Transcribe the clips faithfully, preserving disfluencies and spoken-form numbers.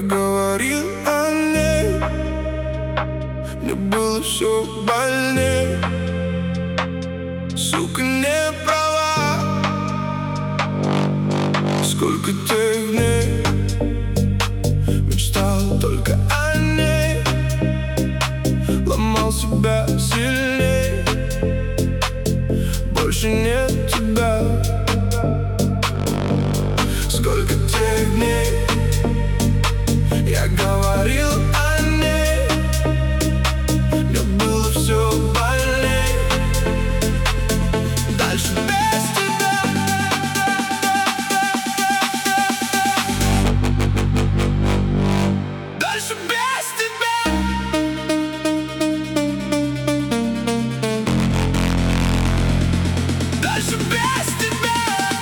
говорил о ней, мне было все больней. Сука, не права. Сколько тех дней мечтал только о ней, ломал себя сильней. Больше нет тебя. Сколько тех дней я говорил о ней, мне было все больней. Дальше без тебя. Дальше без тебя. Дальше без тебя.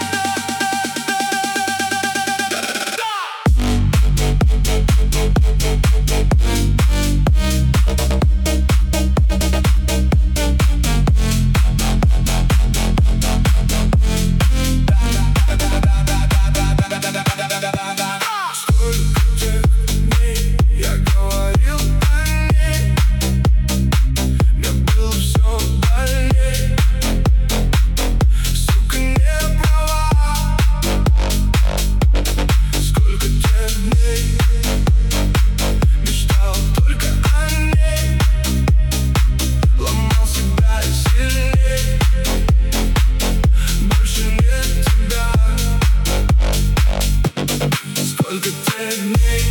Сколько тех дней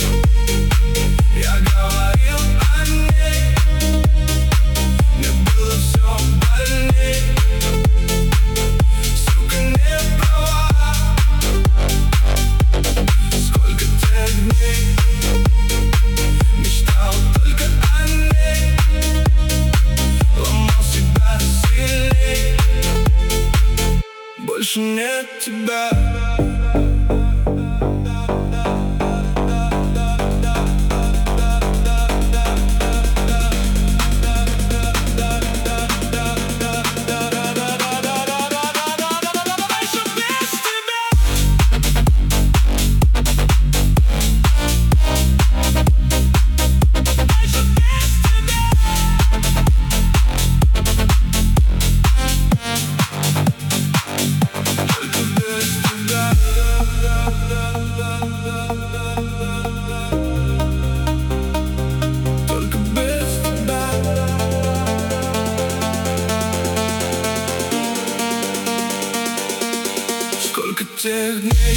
я говорил о ней, мне было все больней. Сука, не права. Сколько тех дней мечтал только о ней, ломал себя сильней. Больше нет тебя. Сколько тех дней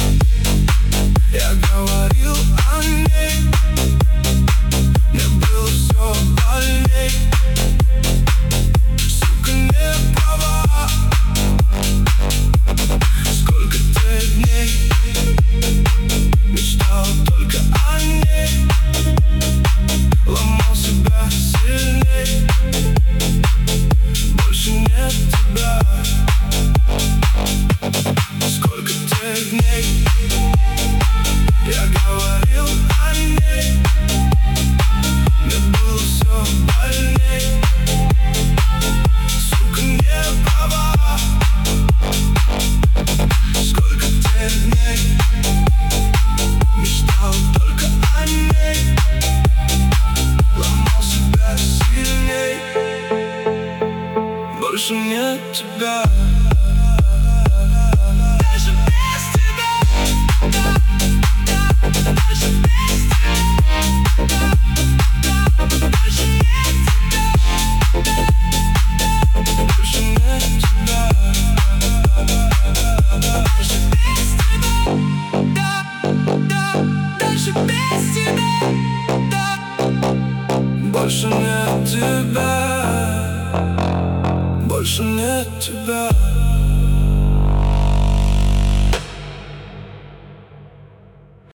я говорил о ней, мне было все больней. Сука, не права. Сколько тех дней мечтал только о ней, ломал себя сильней. Больше нет тебя. Сколько тех дней я говорил о ней, мне было все больней. Сука, не права. Сколько тех дней мечтал только о ней, ломал себя сильней. Больше нет тебя. Больше нет тебя. Больше нет тебя.